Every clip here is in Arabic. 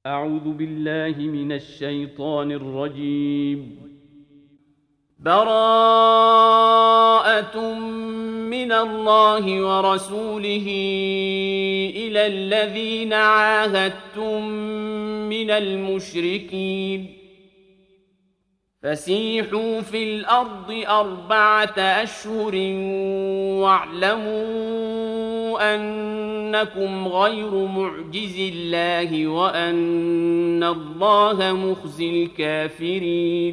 أعوذ بالله من الشيطان الرجيم. براءة من الله ورسوله إلى الذين عاهدتم من المشركين فسيحوا في الأرض 4 أشهر واعلموا أنكم غير معجز الله وأن الله مخزي الكافرين.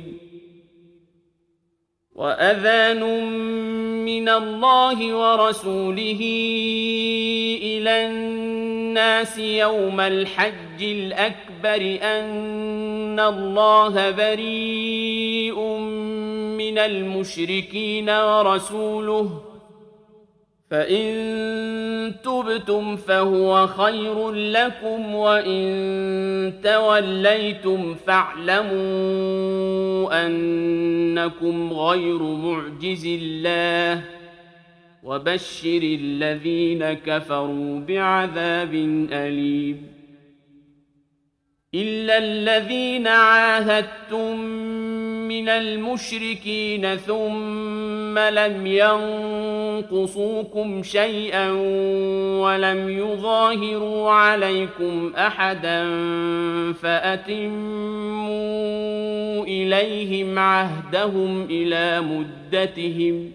وأذان من الله ورسوله إلى الناس يوم الحج الأكبر أن الله بريء من المشركين ورسوله فإن تبتم فهو خير لكم وإن توليتم فاعلموا أنكم غير معجز الله وبشر الذين كفروا بعذاب أليم. إلا الذين عاهدتم من المشركين ثم لم ينقصوكم شيئا ولم يظاهروا عليكم أحدا فأتموا إليهم عهدهم إلى مدتهم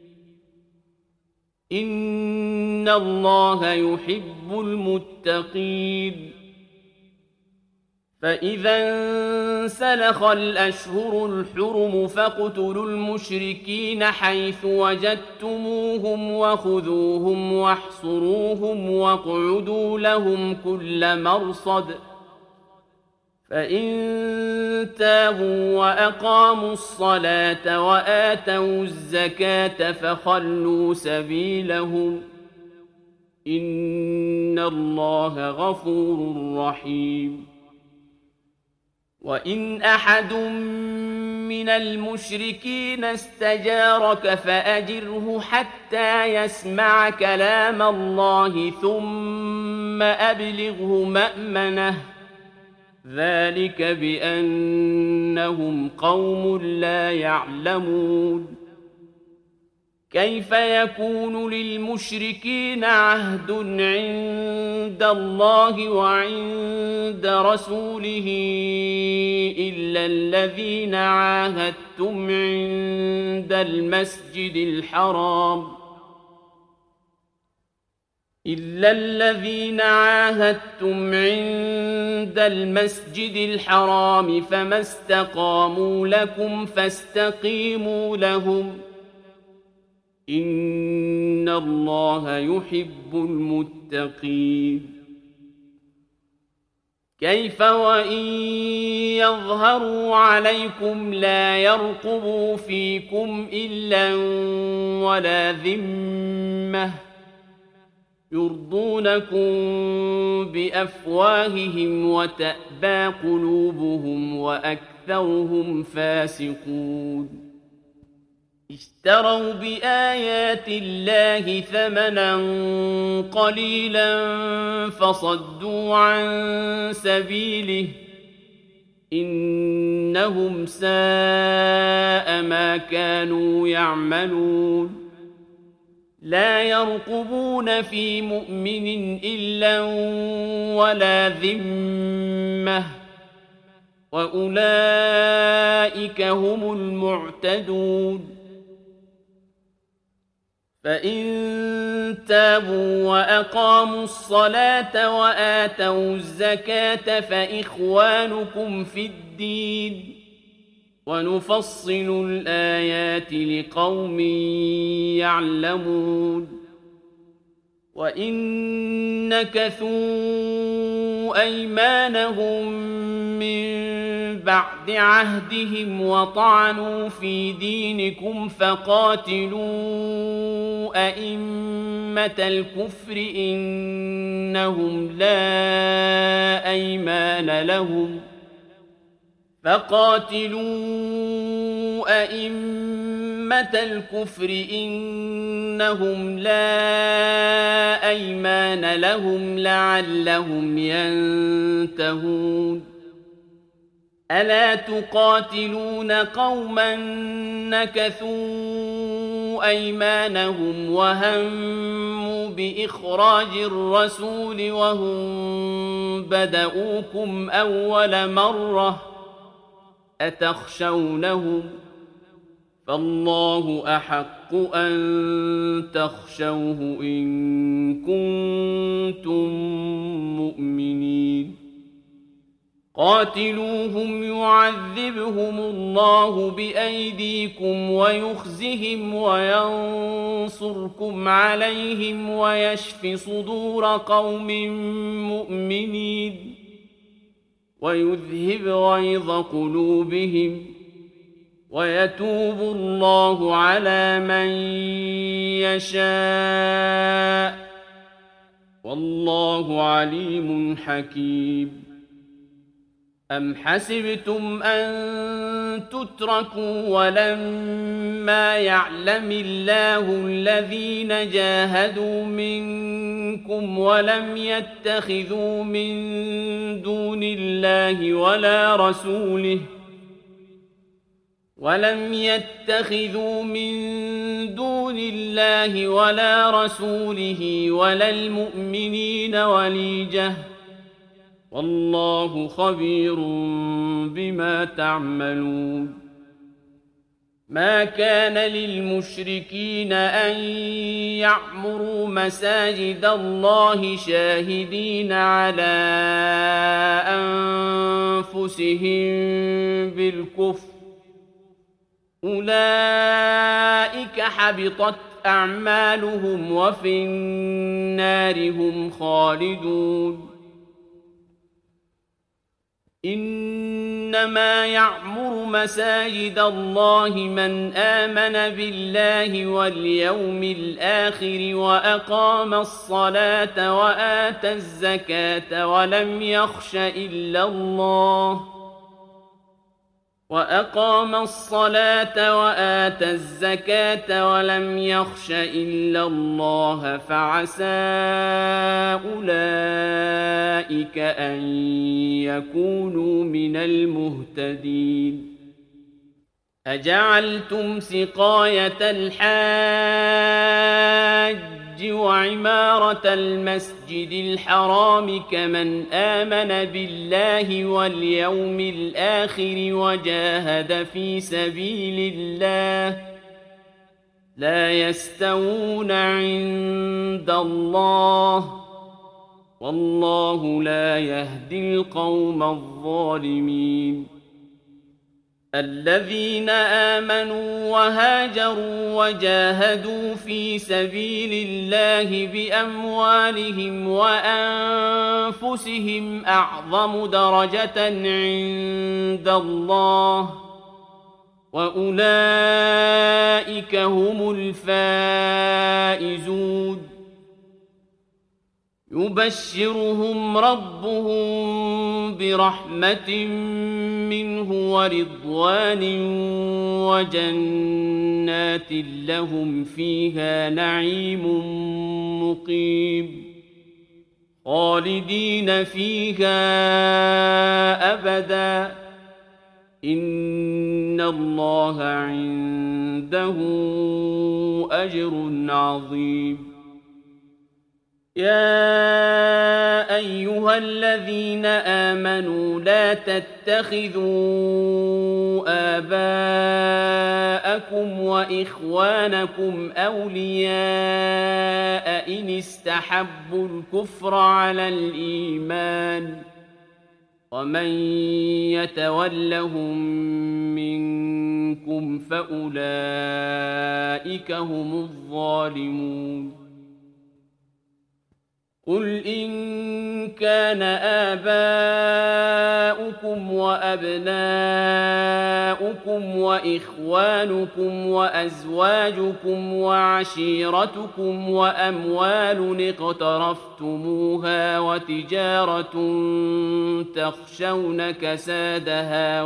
إن الله يحب المتقين. فإذا انسلخ الأشهر الحرم فاقتلوا المشركين حيث وجدتموهم وخذوهم واحصروهم واقعدوا لهم كل مرصد فإن تابوا وأقاموا الصلاة وآتوا الزكاة فخلوا سبيلهم إن الله غفور رحيم. وإن أحد من المشركين استجارك فأجره حتى يسمع كلام الله ثم أبلغه مأمنه ذلك بأنهم قوم لا يعلمون. كيف يكون للمشركين عهد عند الله وعند رسوله إلا الذين عاهدتم عند المسجد الحرام فما استقاموا لكم فاستقيموا لهم إن الله يحب المتقين. كيف وإن يظهروا عليكم لا يرقبوا فيكم إلا ولا ذمة يرضونكم بأفواههم وتأبى قلوبهم وأكثرهم فاسقون. اشتروا بآيات الله ثمنا قليلا فصدوا عن سبيله إنهم ساء ما كانوا يعملون. لا يرقبون في مؤمن إلا ولا ذمة وأولئك هم المعتدون. فإن تابوا وأقاموا الصلاة وآتوا الزكاة فإخوانكم في الدين ونفصل الآيات لقوم يعلمون. وإن نكثوا أيمانهم من بعد عهدهم وطعنوا في دينكم فقاتلوا أئمة الكفر إنهم لا أيمان لهم فقاتلوا أئمة الكفر إنهم لا أيمان لهم لعلهم ينتهون ألا تقاتلون قوما نكثوا أيمانهم وهموا بإخراج الرسول وهم بدؤوكم أول مرة أتخشونهم فالله أحق أن تخشوه إن كنتم مؤمنين قاتلوهم يعذبهم الله بأيديكم ويخزهم وينصركم عليهم ويشف صدور قوم مؤمنين ويذهب غيظ قلوبهم ويتوب الله على من يشاء والله عليم حكيم أم حسبتم أن تتركوا ولما يعلم الله الذين جاهدوا منكم ولم يتخذوا من دون الله ولا رسوله ولا المؤمنين وليجة والله خبير بما تعملون ما كان للمشركين أن يعمروا مساجد الله شاهدين على أنفسهم بالكفر أولئك حبطت أعمالهم وفي النار هم خالدون إنما يعمر مساجد الله من آمن بالله واليوم الآخر وأقام الصلاة وآتى الزكاة ولم يخش إلا الله فعسى أولئك أن يكونوا من المهتدين أجعلتم سقاية الحاج وعمارة المسجد الحرام كمن آمن بالله واليوم الآخر وجاهد في سبيل الله لا يستوون عند الله والله لا يهدي القوم الظالمين الذين آمنوا وهاجروا وجاهدوا في سبيل الله بأموالهم وأنفسهم أعظم درجة عند الله وأولئك هم الفائزون يبشرهم ربهم برحمة منه ورضوان وجنات لهم فيها نعيم مقيم خالدين فيها أبدا إن الله عنده أجر عظيم يا أيها الذين آمنوا لا تتخذوا آباءكم وإخوانكم أولياء إن استحبوا الكفر على الإيمان ومن يتولهم منكم فأولئك هم الظالمون قل إن كان آباؤكم وأبناؤكم وإخوانكم وأزواجكم وعشيرتكم وأموال اقترفتموها وتجارة تخشون كسادها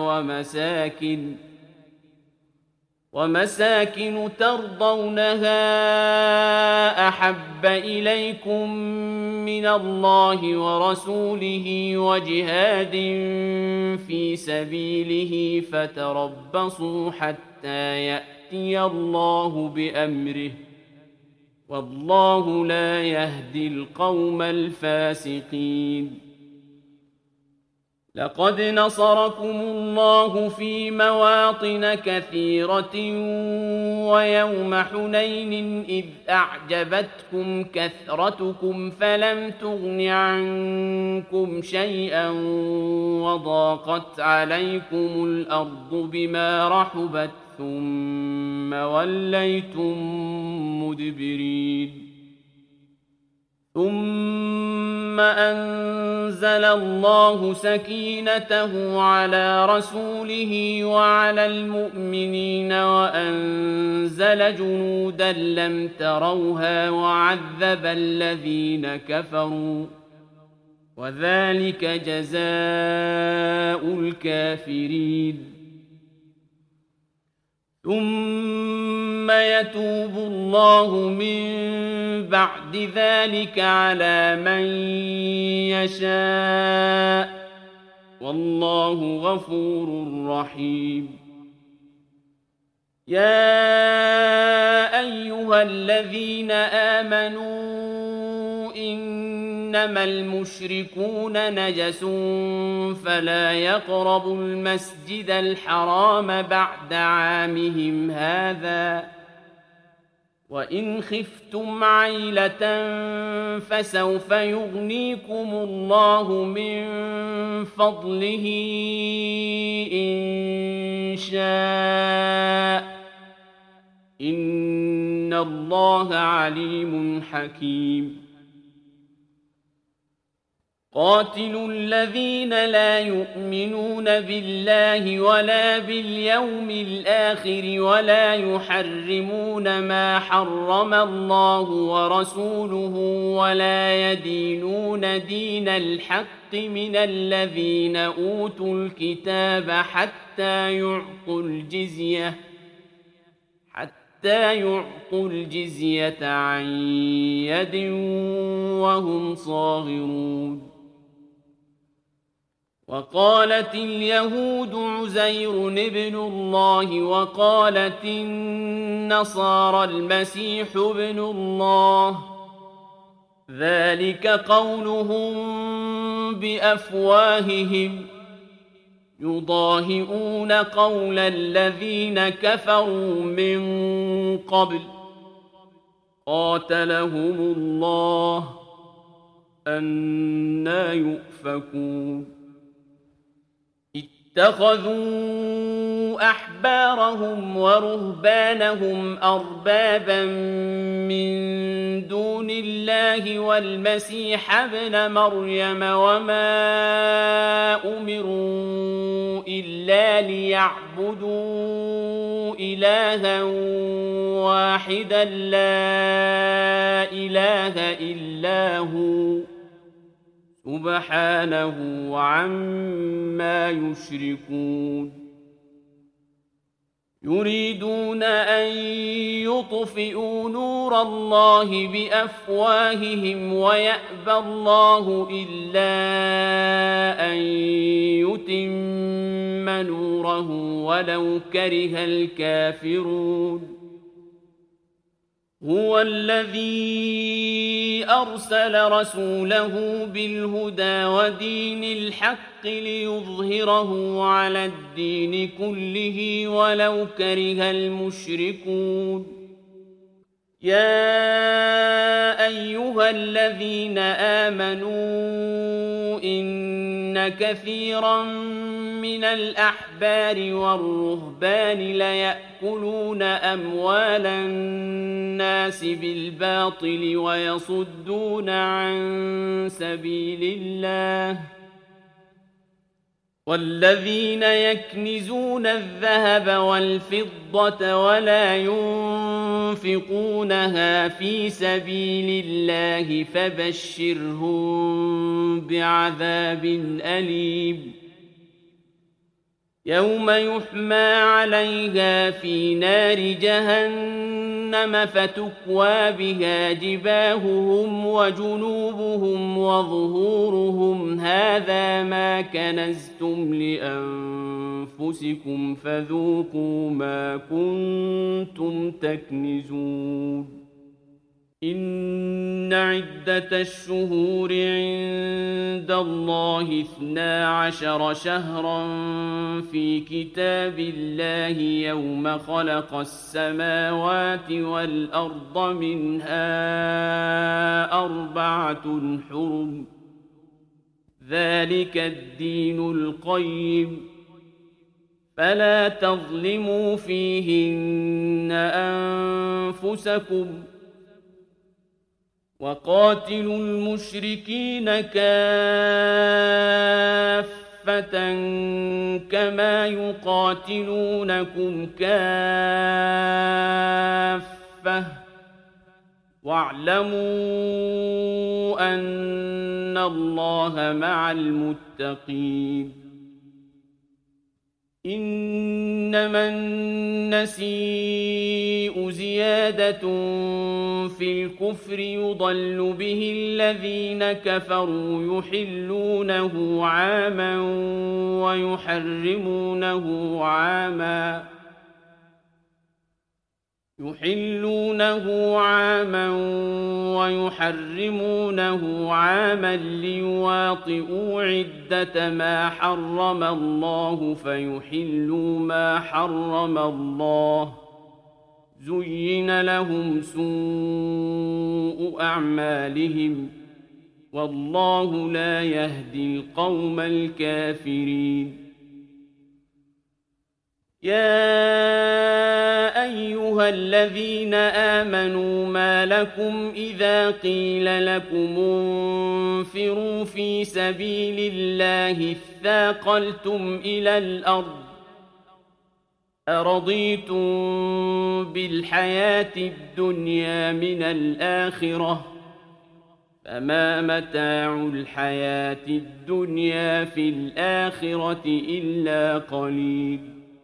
ومساكن ترضونها أحب إليكم من الله ورسوله وجهاد في سبيله فتربصوا حتى يأتي الله بأمره والله لا يهدي القوم الفاسقين. لقد نصركم الله في مواطن كثيرة ويوم حنين إذ أعجبتكم كثرتكم فلم تغن عنكم شيئا وضاقت عليكم الأرض بما رحبت ثم وليتم مدبرين. ثم أنزل الله سكينته على رسوله وعلى المؤمنين وأنزل جنودا لم تروها وعذب الذين كفروا وذلك جزاء الكافرين. ثم يتوب الله من بعد ذلك على من يشاء والله غفور رحيم. يا أيها الذين آمنوا إنما المشركون نجس فلا يقربوا المسجد الحرام بعد عامهم هذا وإن خفتم عيلة فسوف يغنيكم الله من فضله إن شاء إن الله عليم حكيم. قاتلوا الذين لا يؤمنون بالله ولا باليوم الآخر ولا يحرمون ما حرم الله ورسوله ولا يدينون دين الحق من الذين أوتوا الكتاب حتى يعطوا الجزية عن يد وهم صاغرون. وقالت اليهود عزير ابن الله وقالت النصارى المسيح ابن الله ذلك قولهم بأفواههم يضاهئون قول الذين كفروا من قبل قاتلهم الله أنى يؤفكون. اتخذوا أحبارهم ورهبانهم أربابا من دون الله والمسيح ابن مريم وما أمروا إلا ليعبدوا إلها واحدا لا إله إلا هو سبحانه عما يشركون. يريدون أن يطفئوا نور الله بأفواههم ويأبى الله إلا أن يتم نوره ولو كره الكافرون. هو الذي أرسل رسوله بالهدى ودين الحق ليظهره على الدين كله ولو كره المشركون. يا أيها الذين آمنوا إن كثيرا من الأحبار والرهبان ليأكلون أموال الناس بالباطل ويصدون عن سبيل الله والذين يكنزون الذهب والفضة ولا ينفقونها في سبيل الله فبشرهم بعذاب أليم يوم يحمى عليها في نار جهنم فتكوى بها جباههم وجنوبهم وظهورهم هذا ما كنزتم لأنفسكم فذوقوا ما كنتم تكنزون إن عدة الشهور عند الله 12 شهرا في كتاب الله يوم خلق السماوات والأرض منها 4 حرم ذلك الدين القيم فلا تظلموا فيهن أنفسكم وقاتلوا المشركين كافة كما يقاتلونكم كافة واعلموا أن الله مع المتقين إنما النسيء زيادة في الكفر يضل به الذين كفروا يحلونه عاما ويحرمونه عاما ليواطئوا عدة ما حرم الله فيحلوا ما حرم الله زين لهم سوء أعمالهم والله لا يهدي القوم الكافرين يا أيها الذين آمنوا ما لكم إذا قيل لكم انفروا في سبيل الله اثاقلتم إلى الأرض أرضيتم بالحياة الدنيا من الآخرة فما متاع الحياة الدنيا في الآخرة إلا قليل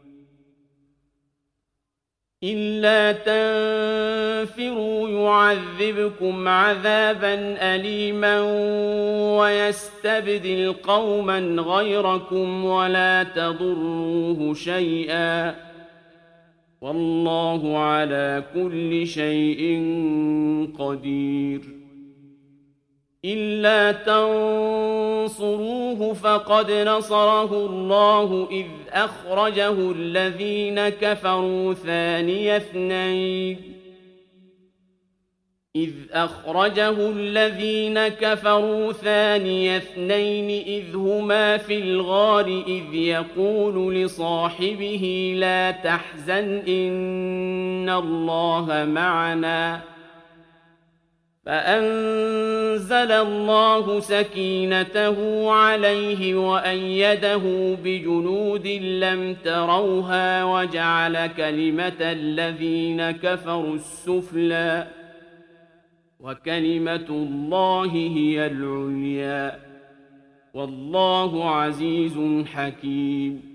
إلا تنفروا يعذبكم عذابا أليما ويستبدل قوما غيركم ولا تضروه شيئا والله على كل شيء قدير إلا تنصروه فقد نصره الله أخرجه الذين كفروا ثاني اثنين إذ هما في الغار إذ يقول لصاحبه لا تحزن إن الله معنا فأنزل الله سكينته عليه وأيده بجنود لم تروها وجعل كلمة الذين كفروا السفلى وكلمة الله هي العليا والله عزيز حكيم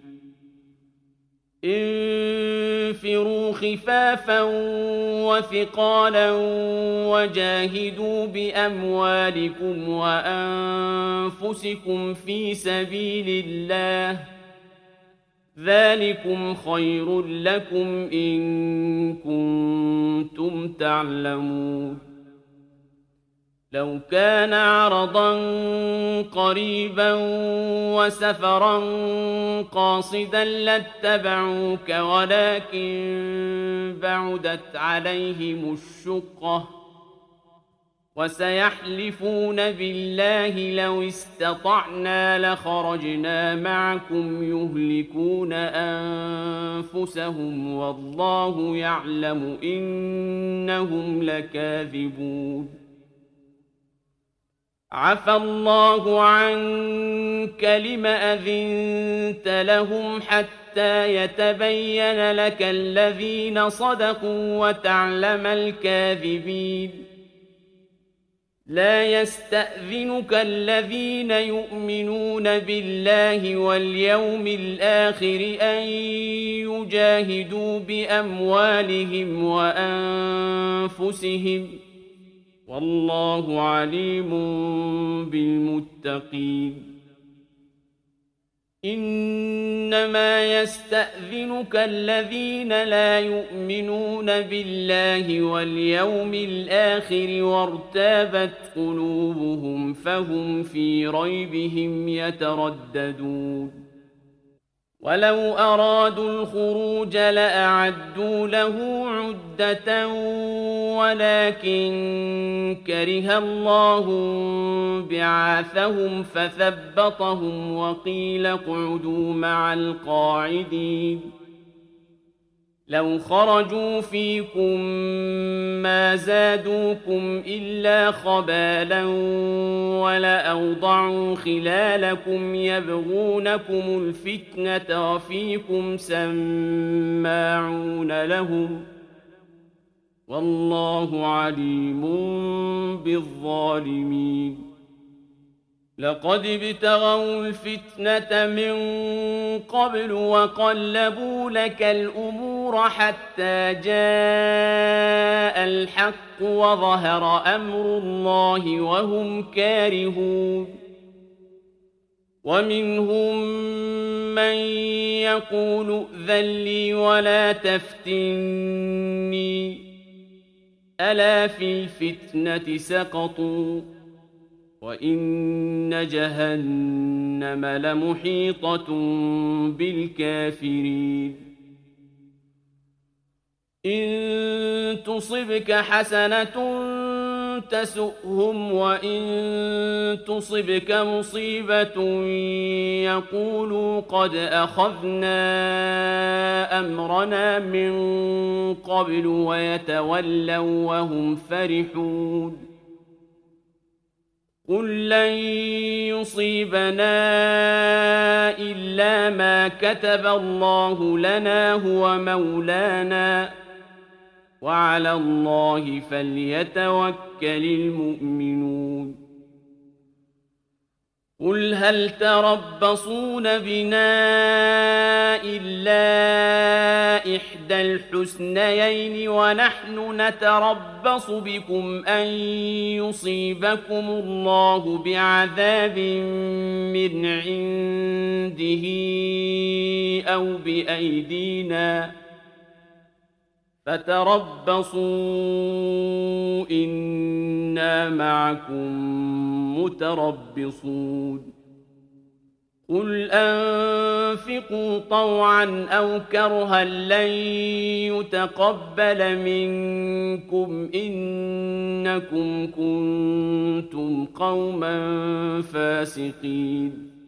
انفروا خفافا وثقالا وجاهدوا بأموالكم وأنفسكم في سبيل الله ذلكم خير لكم إن كنتم تعلمون لو كان عرضا قريبا وسفرا قاصدا لاتبعوك ولكن بعدت عليهم الشقة وسيحلفون بالله لو استطعنا لخرجنا معكم يهلكون أنفسهم والله يعلم إنهم لكاذبون عفى الله عنك لم أذنت لهم حتى يتبين لك الذين صدقوا وتعلم الكاذبين لا يستأذنك الذين يؤمنون بالله واليوم الآخر أن يجاهدوا بأموالهم وأنفسهم والله عليم بالمتقين إنما يستأذنك الذين لا يؤمنون بالله واليوم الآخر وارتابت قلوبهم فهم في ريبهم يترددون ولو أرادوا الخروج لأعدوا له عدة ولكن كره الله بعاثهم فثبطهم وقيل اقعدوا مع القاعدين لو خرجوا فيكم ما زادوكم إلا خبالا ولأوضعوا خلالكم يبغونكم الفتنة وفيكم سماعون لهم والله عليم بالظالمين لقد ابتغوا الفتنة من قبل وقلبوا لك الأمور حتى جاء الحق وظهر أمر الله وهم كارهون ومنهم من يقول ائذن لي ولا تفتني ألا في الفتنة سقطوا وإن جهنم لمحيطة بالكافرين إن تصبك حسنة تسؤهم وإن تصبك مصيبة يقولوا قد أخذنا أمرنا من قبل ويتولوا وهم فرحون قل لن يصيبنا إلا ما كتب الله لنا هو مولانا وعلى الله فليتوكل المؤمنون قل هل تربصون بنا إلا إحدى الحسنيين ونحن نتربص بكم أن يصيبكم الله بعذاب من عنده أو بأيدينا فتربصوا إنا معكم متربصون قل أنفقوا طوعا أو كرها لن يتقبل منكم إنكم كنتم قوما فاسقين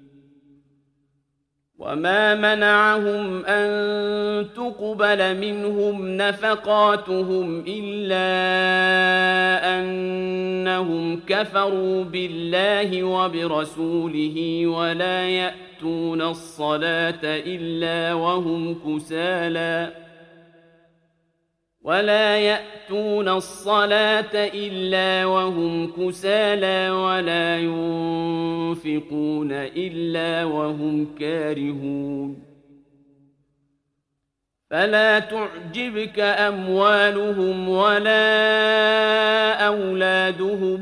وما منعهم أن تقبل منهم نفقاتهم إلا أنهم كفروا بالله وبرسوله ولا يأتون الصلاة إلا وهم كسالى ولا ينفقون إلا وهم كارهون فلا تعجبك أموالهم ولا أولادهم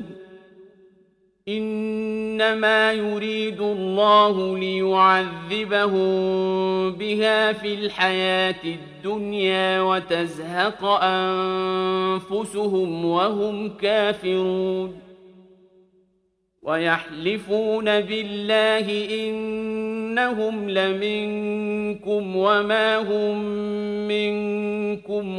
إنما يريد الله ليعذبهم بها في الحياة الدنيا وتزهق أنفسهم وهم كافرون ويحلفون بالله إنهم لمنكم وما هم منكم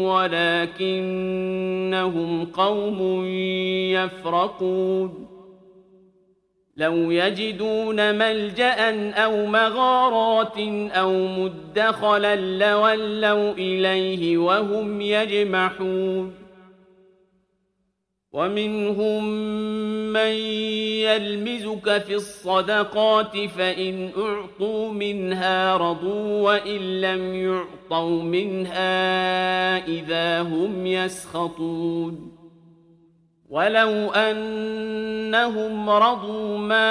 ولكنهم قوم يفرقون لو يجدون ملجأ أو مغارات أو مدخلا لولوا إليه وهم يجمحون ومنهم من يلمزك في الصدقات فإن أعطوا منها رضوا وإن لم يعطوا منها إذا هم يسخطون ولو أنهم رضوا ما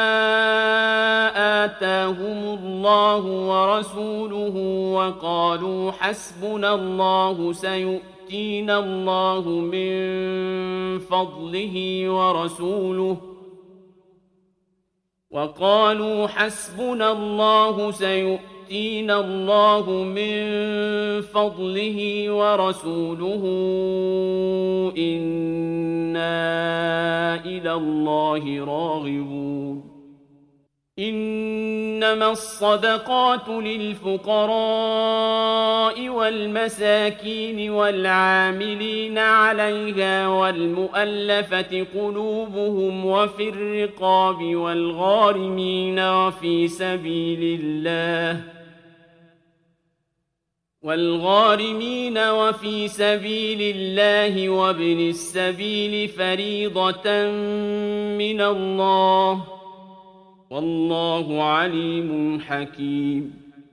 آتاهم الله ورسوله وقالوا حسبنا الله سيؤتينا الله من فضله ورسوله إنا إلى الله راغبون إنما الصدقات للفقراء والمساكين والعاملين عليها والمؤلفة قلوبهم وفي الرقاب والغارمين وفي سبيل الله وابن السبيل فريضة من الله والله عليم حكيم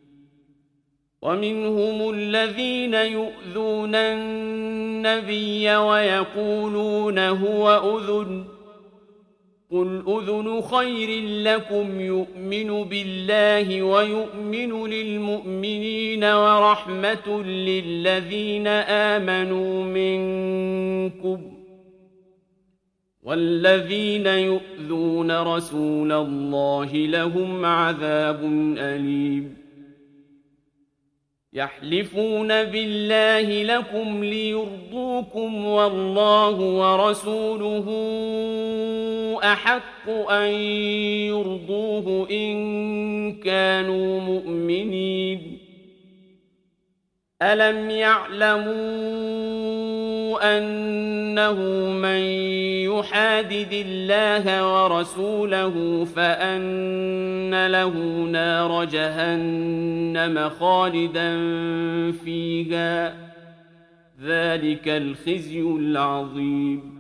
ومنهم الذين يؤذون النبي ويقولون هو أذن قل أذن خير لكم يؤمن بالله ويؤمن للمؤمنين ورحمة للذين آمنوا منكم والذين يؤذون رسول الله لهم عذاب أليم يحلفون بالله لكم ليرضوكم والله ورسوله أحق أن يرضوه إن كانوا مؤمنين ألم يعلموا أنه من يحادد الله ورسوله فأن له نار جهنم خالدا فيها ذلك الخزي العظيم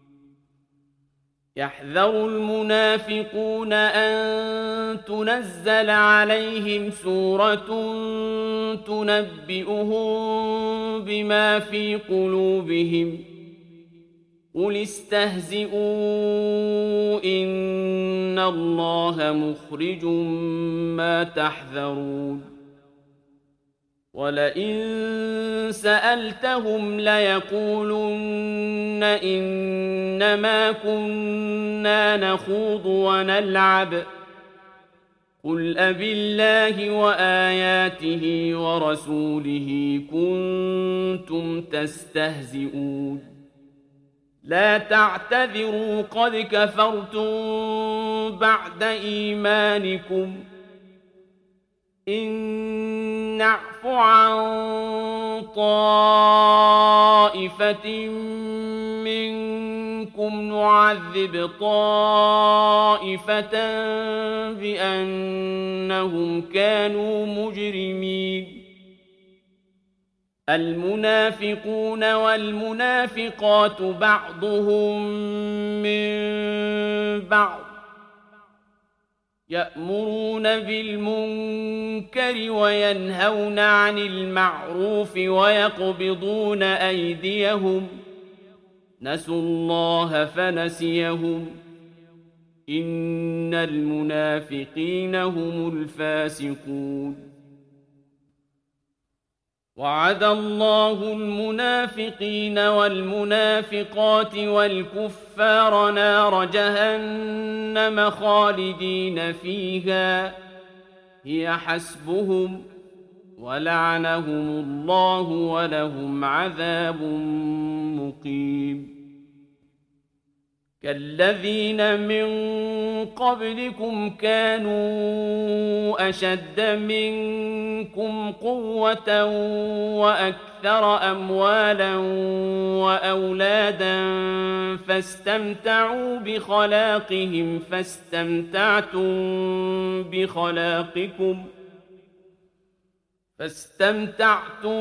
يحذر المنافقون أن تنزل عليهم سورة تنبئهم بما في قلوبهم قل استهزئوا إن الله مخرج ما تحذرون ولئن سألتهم ليقولن إنما كنا نخوض ونلعب قل أبالله وآياته ورسوله كنتم تستهزئون لا تعتذروا قد كفرتم بعد إيمانكم إن نعف عن طائفة منكم نعذب طائفة بأنهم كانوا مجرمين المنافقون والمنافقات بعضهم من بعض يأمرون بالمنكر وينهون عن المعروف ويقبضون أيديهم نسوا الله فنسيهم إن المنافقين هم الفاسقون وعد الله المنافقين والمنافقات والكفار نار جهنم خالدين فيها هي حسبهم ولعنهم الله ولهم عذاب مقيم كالذين من قبلكم كانوا أشد منكم قوة وأكثر أموالا وأولادا فاستمتعوا بخلاقهم فاستمتعتم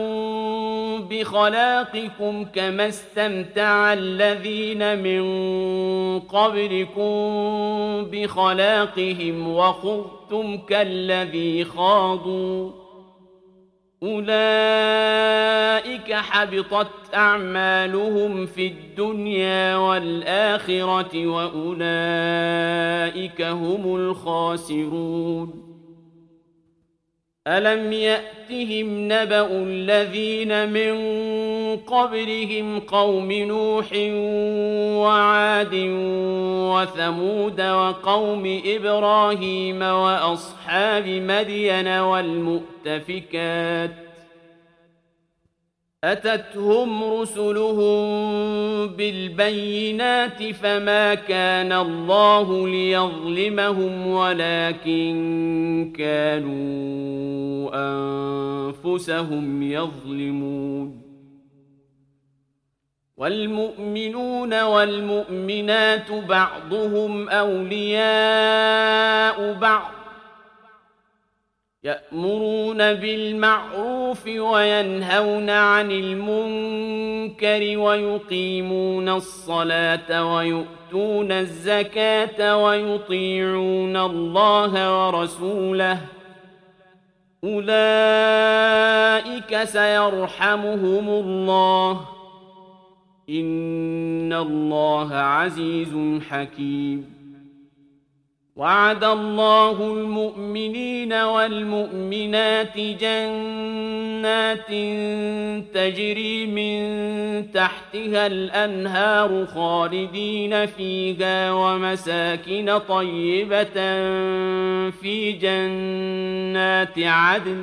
بخلاقكم كما استمتع الذين من قبلكم بخلاقهم وخضتم كالذي خاضوا أولئك حبطت أعمالهم في الدنيا والآخرة وأولئك هم الخاسرون ألم يأتهم نبأ الذين من قبلهم قوم نوح وعاد وثمود وقوم إبراهيم وأصحاب مدين والمؤتفكات أتتهم رسلهم بالبينات فما كان الله ليظلمهم ولكن كانوا أنفسهم يظلمون والمؤمنون والمؤمنات بعضهم أولياء بعض يأمرون بالمعروف وينهون عن المنكر ويقيمون الصلاة ويؤتون الزكاة ويطيعون الله ورسوله أولئك سيرحمهم الله إن الله عزيز حكيم وعد الله المؤمنين والمؤمنات جنات تجري من تحتها الأنهار خالدين فيها ومساكن طيبة في جنات عدن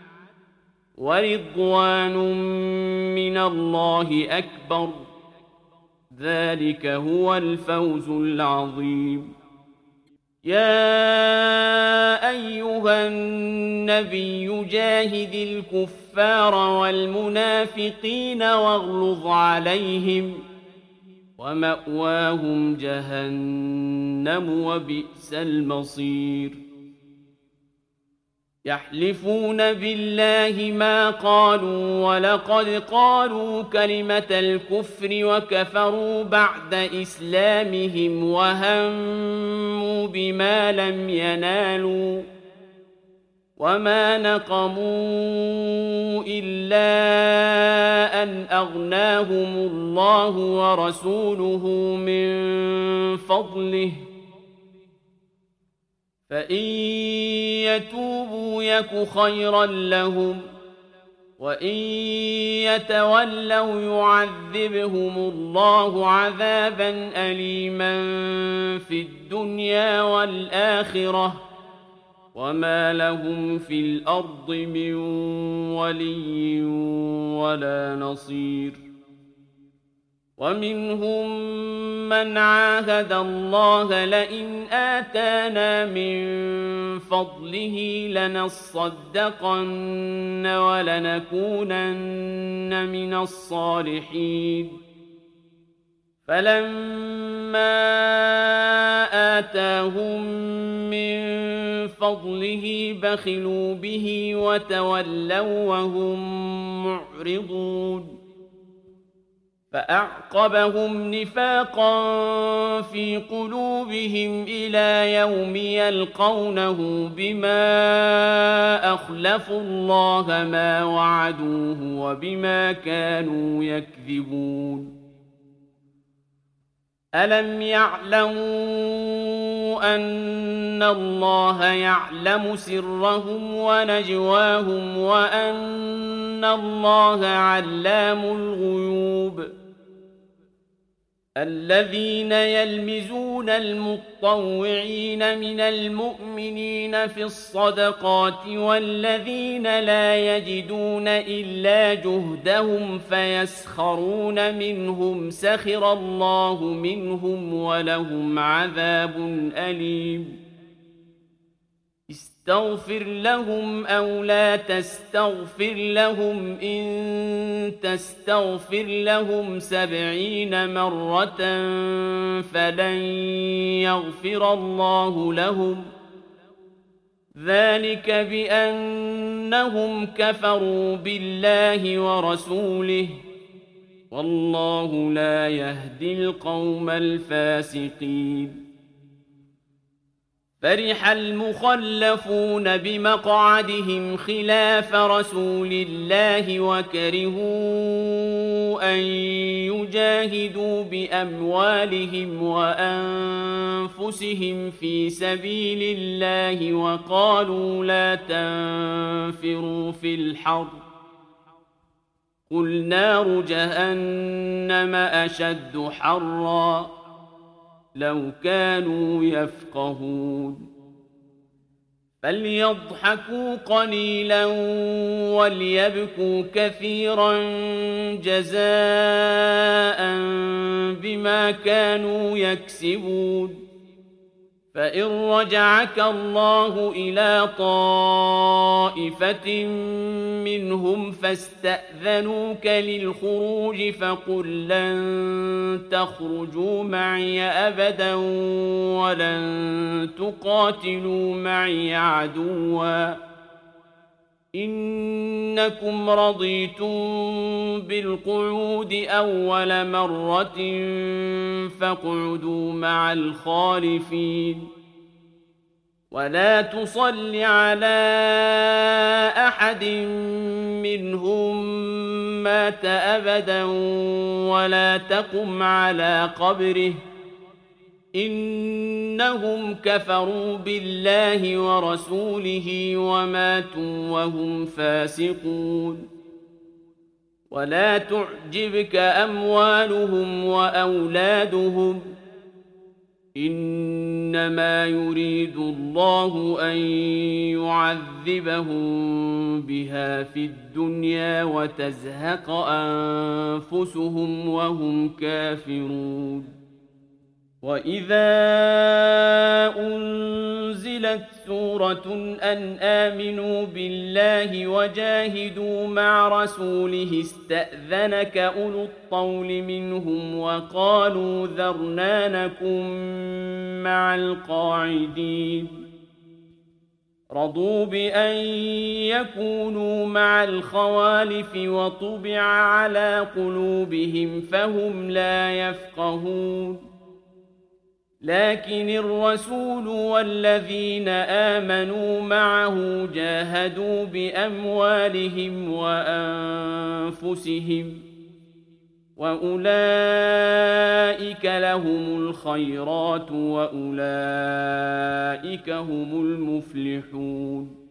ورضوان من الله أكبر ذلك هو الفوز العظيم يا أيها النبي جاهد الكفار والمنافقين واغلظ عليهم ومأواهم جهنم وبئس المصير يحلفون بالله ما قالوا ولقد قالوا كلمة الكفر وكفروا بعد إسلامهم وهموا بما لم ينالوا وما نقموا إلا أن أغناهم الله ورسوله من فضله فإن يتوبوا يك خيرا لهم وإن يتولوا يعذبهم الله عذابا أليما في الدنيا والآخرة وما لهم في الأرض من ولي ولا نصير ومنهم من عاهد الله لئن آتانا من فضله لنصدقن ولنكونن من الصالحين فلما آتاهم من فضله بخلوا به وتولوا وهم معرضون فأعقبهم نفاقا في قلوبهم إلى يوم يلقونه بما أخلفوا الله ما وعدوه وبما كانوا يكذبون ألم يعلموا أن الله يعلم سرهم ونجواهم وأن الله علام الغيوب الذين يلمزون المطوعين من المؤمنين في الصدقات والذين لا يجدون إلا جهدهم فيسخرون منهم سخر الله منهم ولهم عذاب أليم استغفر لهم أو لا تستغفر لهم إن تستغفر لهم 70 مرة فلن يغفر الله لهم ذلك بأنهم كفروا بالله ورسوله والله لا يهدي القوم الفاسقين فرح المخلفون بمقعدهم خلاف رسول الله وكرهوا أن يجاهدوا بأموالهم وأنفسهم في سبيل الله وقالوا لا تنفروا في الحر قل نار جهنم أشد حرًّا لو كانوا يفقهون فليضحكوا قليلا وليبكوا كثيرا جزاء بما كانوا يكسبون فإن رجعك الله إلى طائفة منهم فاستأذنوك للخروج فقل لن تخرجوا معي أبدا ولن تقاتلوا معي عدوا إنكم رضيتم بالقعود أول مرة فاقعدوا مع الخالفين ولا تصل على أحد منهم مات أبدا ولا تقم على قبره إنهم كفروا بالله ورسوله وماتوا وهم فاسقون ولا تعجبك أموالهم وأولادهم إنما يريد الله أن يعذبهم بها في الدنيا وتزهق أنفسهم وهم كافرون وإذا أنزلت سورة أن آمنوا بالله وجاهدوا مع رسوله استأذنك أولو الطول منهم وقالوا ذرنا نكن مع القاعدين رضوا بأن يكونوا مع الخوالف وطبع على قلوبهم فهم لا يفقهون لكن الرسول والذين آمنوا معه جاهدوا بأموالهم وأنفسهم وأولئك لهم الخيرات وأولئك هم المفلحون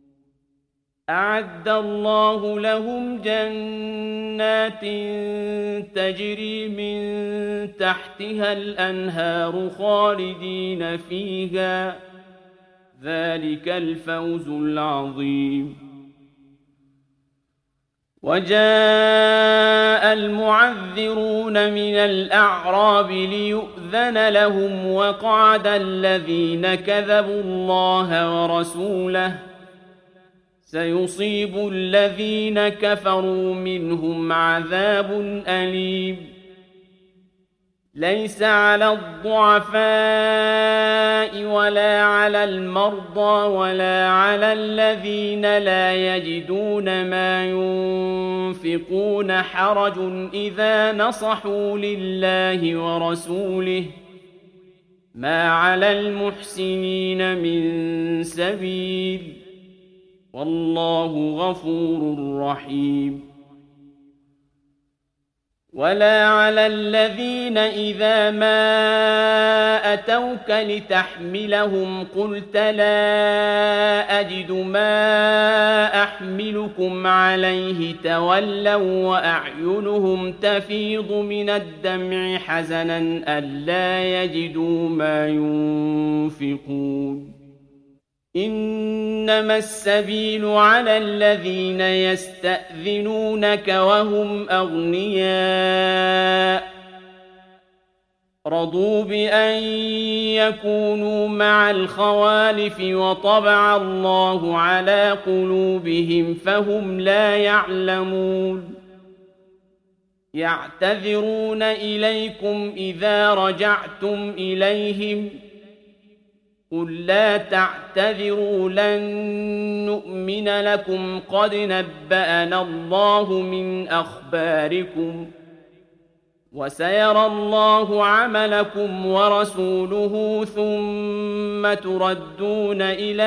أعد الله لهم جنات تجري من تحتها الأنهار خالدين فيها ذلك الفوز العظيم وجاء المعذرون من الأعراب ليؤذن لهم وقعد الذين كذبوا الله ورسوله سيصيب الذين كفروا منهم عذاب أليم ليس على الضعفاء ولا على المرضى ولا على الذين لا يجدون ما ينفقون حرج إذا نصحوا لله ورسوله ما على المحسنين من سبيل والله غفور رحيم ولا على الذين إذا ما أتوك لتحملهم قلت لا أجد ما أحملكم عليه تولوا وأعينهم تفيض من الدمع حزنا ألا يجدوا ما ينفقون إنما السبيل على الذين يستأذنونك وهم أغنياء رضوا بأن يكونوا مع الخوالف وطبع الله على قلوبهم فهم لا يعلمون يعتذرون إليكم إذا رجعتم إليهم قل لا تعتذروا لن نؤمن لكم قد نبأنا الله من أخباركم وسيرى الله عملكم ورسوله ثم تردون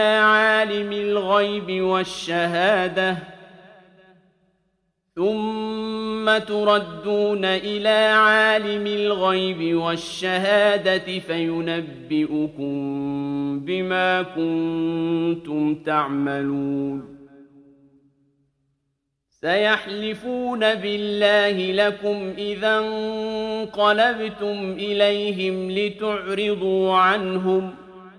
إلى عالم الغيب والشهادة فينبئكم بما كنتم تعملون سيحلفون بالله لكم إذا انقلبتم إليهم لتعرضوا عنهم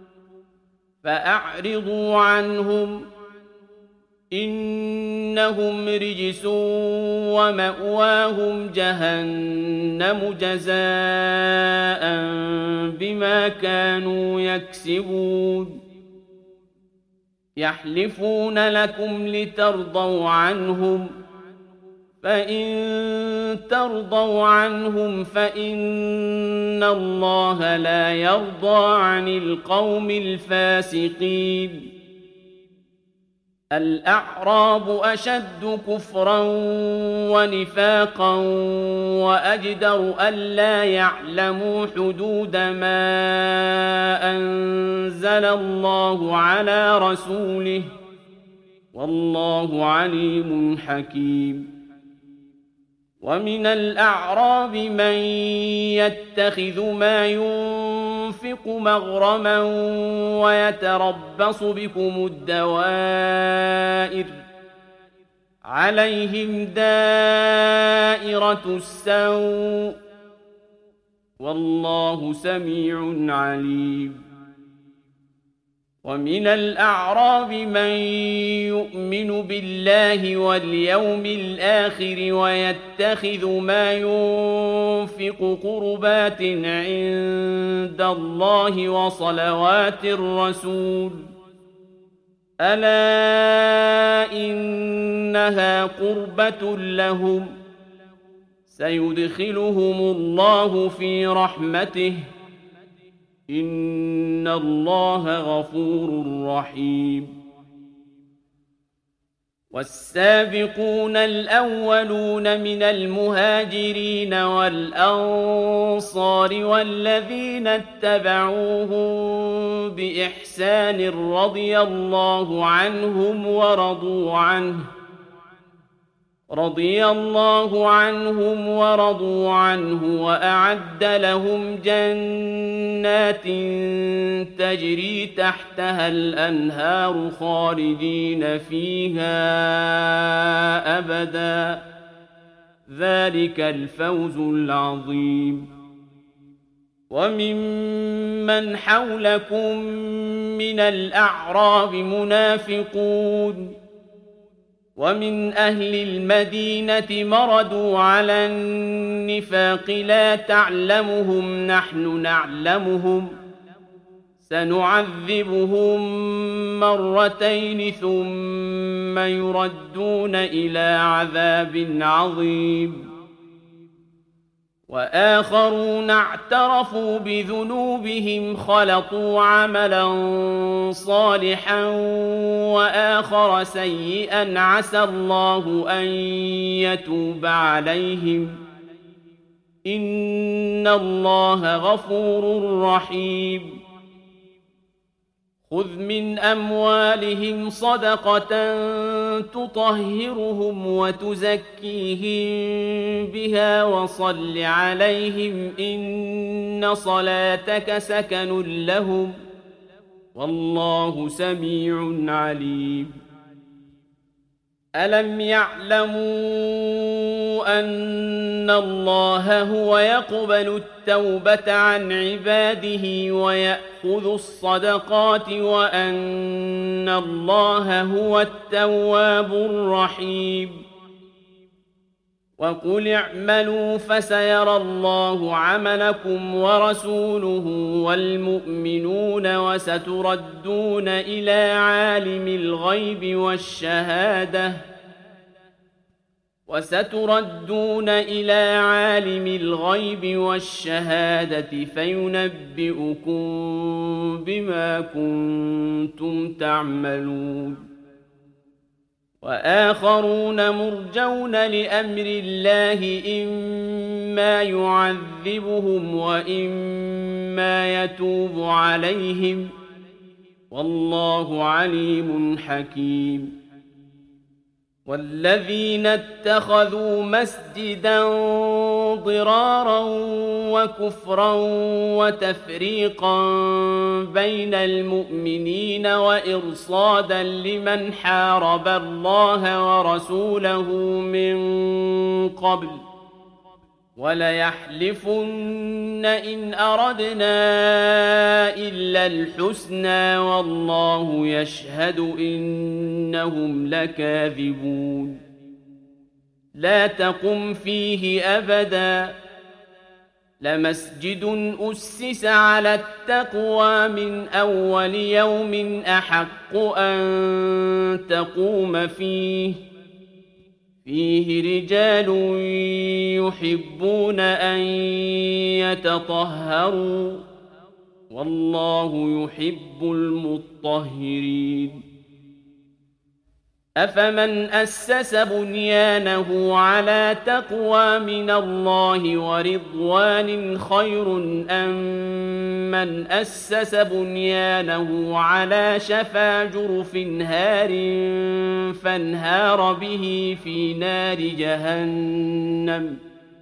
فأعرضوا عنهم إنهم رجس ومأواهم جهنم جزاء بما كانوا يكسبون يحلفون لكم لترضوا عنهم فإن ترضوا عنهم فإن الله لا يرضى عن القوم الفاسقين الأعراب أشد كفرا ونفاقا وأجدر ألا يعلموا حدود ما أنزل الله على رسوله والله عليم حكيم ومن الأعراب من يتخذ ما ينفق مغرما ويتربص بكم الدوائر عليهم دائرة السوء والله سميع عليم ومن الأعراب من يؤمن بالله واليوم الآخر ويتخذ ما ينفق قربات عند الله وصلوات الرسول ألا إنها قربة لهم سيدخلهم الله في رحمته إن الله غفور رحيم والسابقون الأولون من المهاجرين والأنصار والذين اتبعوهم بإحسان رضي الله عنهم ورضوا عنه وأعد لهم جنات تجري تحتها الأنهار خالدين فيها أبدا ذلك الفوز العظيم وممن حولكم من الأعراب منافقون ومن أهل المدينة مردوا على النفاق لا تعلمهم نحن نعلمهم سنعذبهم مرتين ثم يردون إلى عذاب عظيم وآخرون اعترفوا بذنوبهم خلطوا عملا صالحا وآخر سيئا عسى الله أن يتوب عليهم إن الله غفور رحيم خذ من أموالهم صدقة تطهرهم وتزكيهم بها وصل عليهم إن صلاتك سكن لهم والله سميع عليم ألم يعلموا أن الله هو يقبل التوبة عن عباده ويأخذ الصدقات وأن الله هو التواب الرحيم وقل اعملوا فسيرى الله عملكم ورسوله والمؤمنون وستردون إلى عالم الغيب والشهادة وستردون إلى عالم الغيب والشهادة فينبئكم بما كنتم تعملون وآخرون مرجون لأمر الله إما يعذبهم وإما يتوب عليهم والله عليم حكيم والذين اتخذوا مسجدا ضرارا وكفرا وتفريقا بين المؤمنين وإرصادا لمن حارب الله ورسوله من قبل وليحلفن إن أردنا إلا الحسنى والله يشهد إنهم لكاذبون لا تقم فيه أبدا لمسجد أسس على التقوى من أول يوم أحق أن تقوم فيه رجال يحبون أن يتطهروا والله يحب المطهرين أفمن أسس بنيانه على تقوى من الله ورضوان خير أم من أسس بنيانه على شفا جرف هار فانهار به في نار جهنم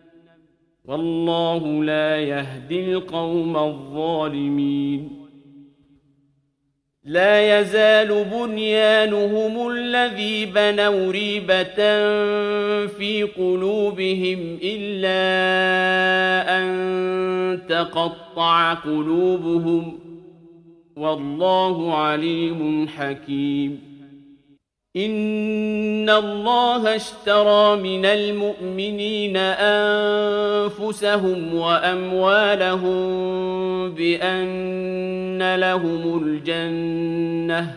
والله لا يهدي القوم الظالمين لا يزال بنيانهم الذي بنوا ريبة في قلوبهم إلا أن تقطع قلوبهم والله عليم حكيم إن الله اشترى من المؤمنين أنفسهم وأموالهم بأن لهم الجنة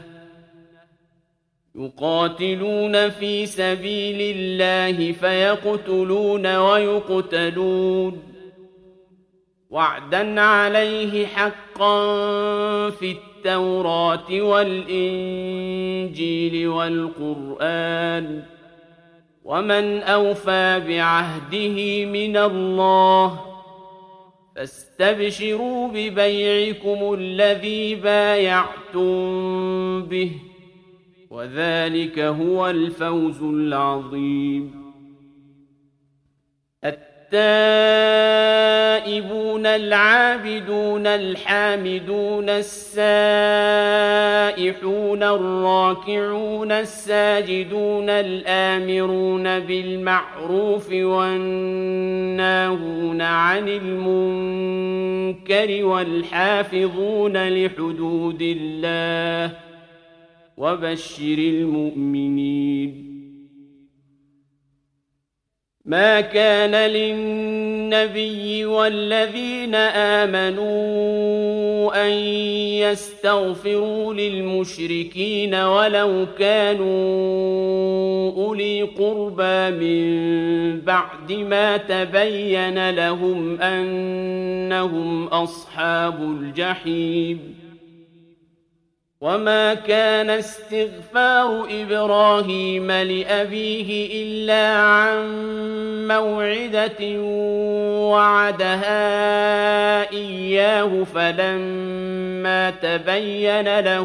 يقاتلون في سبيل الله فيقتلون ويقتلون وعدا عليه حقا في التوراة والإنجيل والقرآن ومن أوفى بعهده من الله فاستبشروا ببيعكم الذي بايعتم به وذلك هو الفوز العظيم التائبون العابدون الحامدون السائحون الراكعون الساجدون الآمرون بالمعروف والناهون عن المنكر والحافظون لحدود الله وبشر المؤمنين ما كان للنبي والذين آمنوا أن يستغفروا للمشركين ولو كانوا أولي قربى من بعد ما تبين لهم أنهم أصحاب الجحيم وما كان استغفار إبراهيم لأبيه إلا عن موعدة وعدها إياه فلما تبين له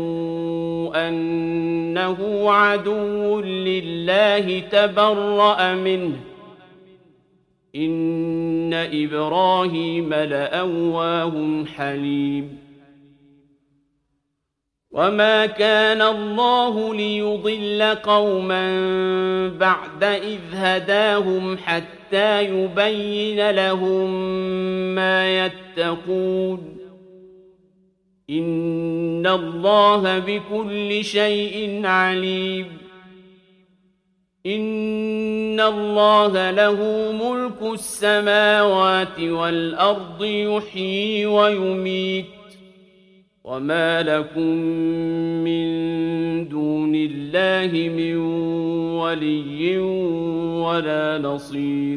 أنه عدو لله تبرأ منه إن إبراهيم لأواه حليم وما كان الله ليضل قوما بعد إذ هداهم حتى يبين لهم ما يتقون إن الله بكل شيء عليم إن الله له ملك السماوات والأرض يحيي ويميت وما لكم من دون الله من ولي ولا نصير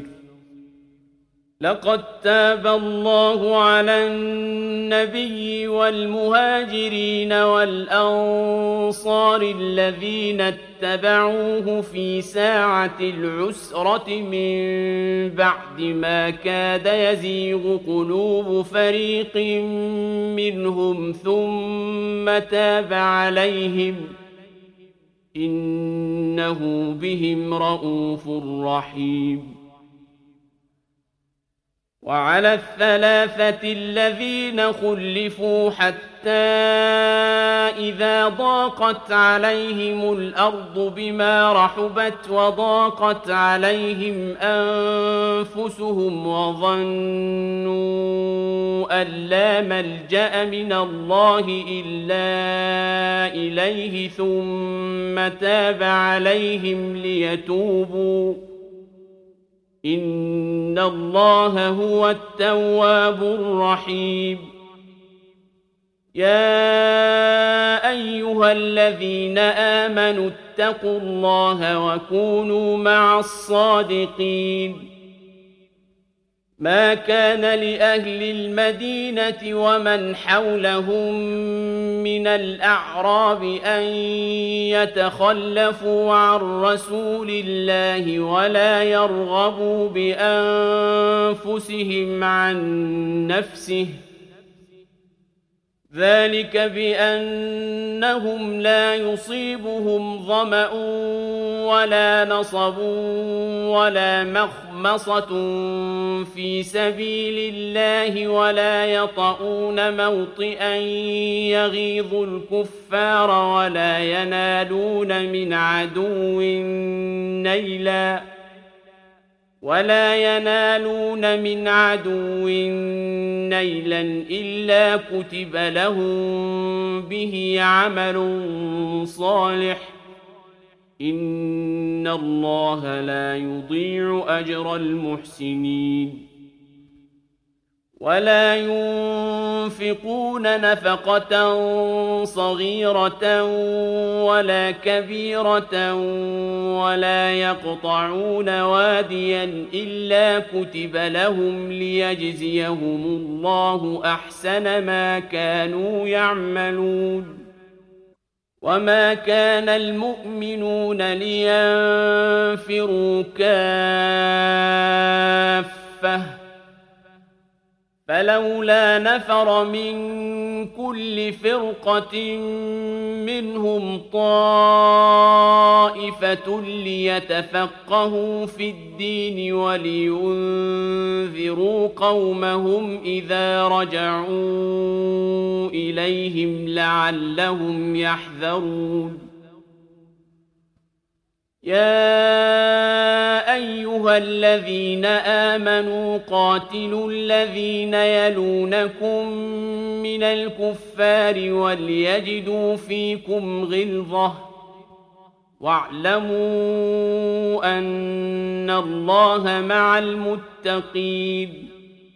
لقد تاب الله على النبي والمهاجرين والأنصار الذين اتبعوه في ساعة العسرة من بعد ما كاد يزيغ قلوب فريق منهم ثم تاب عليهم إنه بهم رءوف رحيم وعلى الثلاثة الذين خلفوا حتى إذا ضاقت عليهم الأرض بما رحبت وضاقت عليهم أنفسهم وظنوا أن لا ملجأ من الله إلا إليه ثم تاب عليهم ليتوبوا إن الله هو التواب الرحيم يا أيها الذين آمنوا اتقوا الله وكونوا مع الصادقين ما كان لأهل المدينة ومن حولهم من الأعراب أن يتخلفوا عن رسول الله ولا يرغبوا بأنفسهم عن نفسه ذلك بأنهم لا يصيبهم ظمأ ولا نصب ولا مخمصة في سبيل الله ولا يطؤون موطئا يغيظ الكفار ولا ينالون من عدو نيلا إلا كتب لهم به عمل صالح إن الله لا يضيع أجر المحسنين ولا ينفقون نفقة صغيرة ولا كبيرة ولا يقطعون واديا إلا كتب لهم ليجزيهم الله أحسن ما كانوا يعملون وما كان المؤمنون لينفروا كافة فلولا نفر من كل فرقة منهم طائفة ليتفقهوا في الدين ولينذروا قومهم إذا رجعوا إليهم لعلهم يحذرون يا أيها الذين آمنوا قاتلوا الذين يلونكم من الكفار وليجدوا فيكم غلظة واعلموا أن الله مع المتقين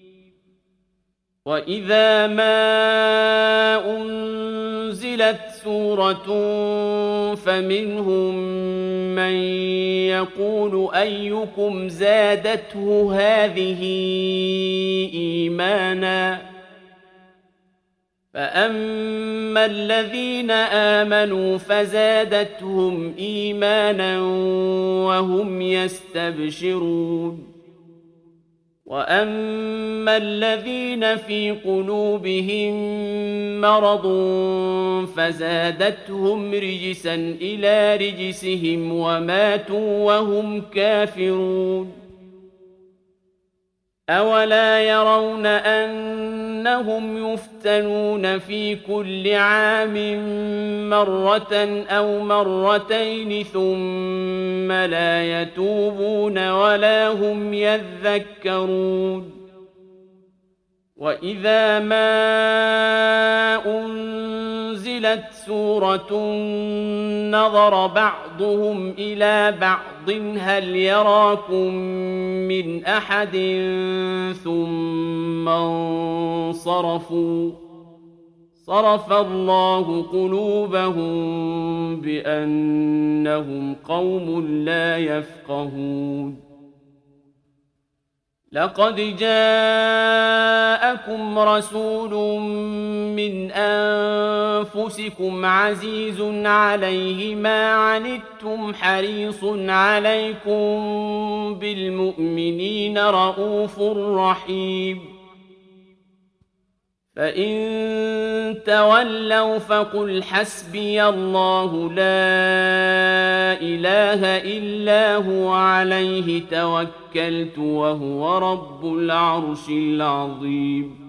وإذا ما أنزلت سورة فمنهم من يقول أيكم زادته هذه إيمانا فأما الذين آمنوا فزادتهم إيمانا وهم يستبشرون وأما الذين في قلوبهم مرض فزادتهم رجسا إلى رجسهم وماتوا وهم كافرون أولا يرون أنهم يفتنون في كل عام مرة أو مرتين ثم لا يتوبون ولا هم يذكرون وإذا ما أنزلت سورة نظر بعضهم إلى بعض هل يراكم من أحد ثم انصرفوا صرف الله قلوبهم بأنهم قوم لا يفقهون لقد جاءكم رسول من أنفسكم عزيز عليه ما عنتم حريص عليكم بالمؤمنين رؤوف رحيم فإن تولوا فقل حسبي الله لا إله إلا هو عليه توكلت وهو رب العرش العظيم